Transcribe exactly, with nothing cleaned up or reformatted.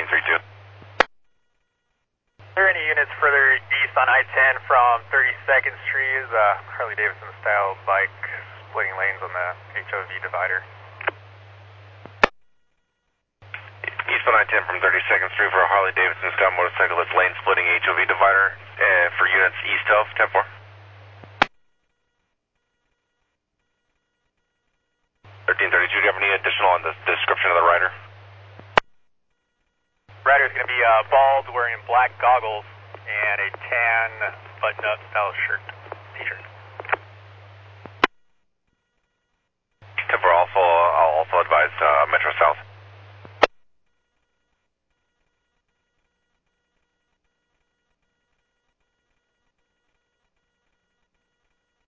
thirteen thirty-two. Are there any units further east on I ten from thirty-second Street? Is a Harley Davidson style bike splitting lanes on the H O V divider? East on I ten from thirty-second Street for a Harley Davidson style motorcyclist lane splitting H O V divider uh, for units east of ten four. thirteen thirty-two, do you have any additional on the description of the rider? Rider's going to be uh, bald, wearing black goggles, and a tan button-up style shirt, t-shirt. ten four, also, I'll also advise uh, Metro South.